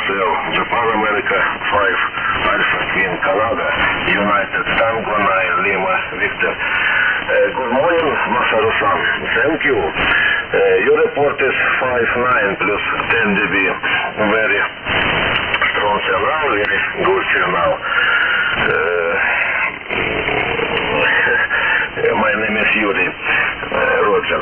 QSL, Japan America 5, Alpha Queen Canada, United Tango 9, Lima Victor. Good morning, Masaru-san. Thank you. Your report is 5-9 plus 10 dB. Very strong signal, very good signal. My name is Yuri. Roger.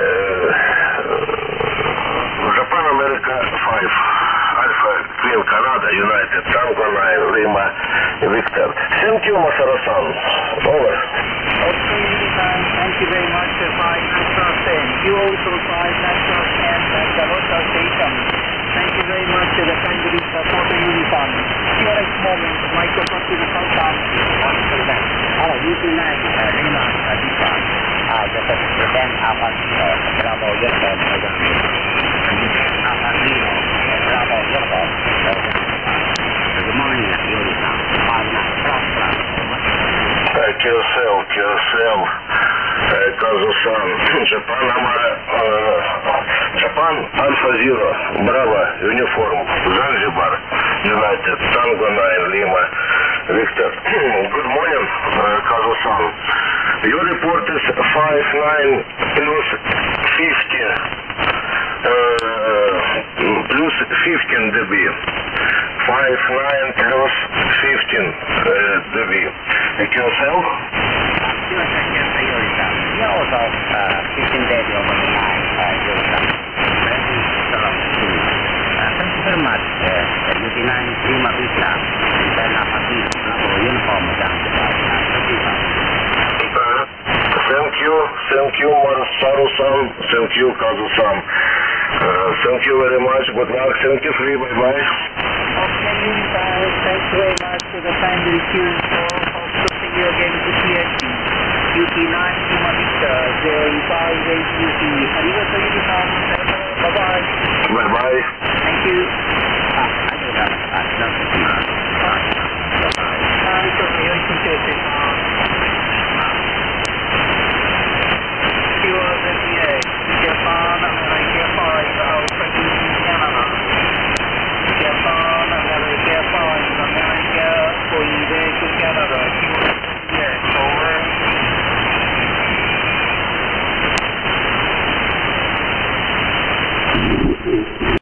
Japan America 5, Alpha Queen Canada, United Tango 9, Lima Victor. Thank you, Masaru-san. Over. Okay, thank you very much. 5 National 10. You also 5 National 10 at the local station. Thank you very much for the kindly support uniform. Here at the moment, microphone to the countdown. Hello, UT9, Lima, Victor. Just present apa Bravo Uniform. Apa Lima, Bravo Uniform. Good morning, Yuri-san. 5-9, QSL, Kazu-san, Japan Alpha Zero, Bravo Uniform, Zanzibar, United Tango 9, Lima Victor. Good morning, Kazu-san. Your report is 5-9 plus 15 dB. 5-9 plus 15 dB. QSL? Here also 15 dB over the line, Yuri-san. Thank you very much, UT9 Lima Victor, and then Bravo Uniform Zanzibar. Thank you, Masaru-san. Thank you, Kazu-san. Thank you very much. Good luck. Thank you, free. Bye-bye. Okay, thank you very much for the kindly queue. Hope to see you again to TSC. UT9 Lima Victor, 058 UT. Arigato, Yuri-san. Bye-bye. Bye-bye. Thank you. It's okay, I can take it. QSL, Japan America 5, Alpha Queen Canada. Japan America 5, America, Quebec, Canada. QSL, over.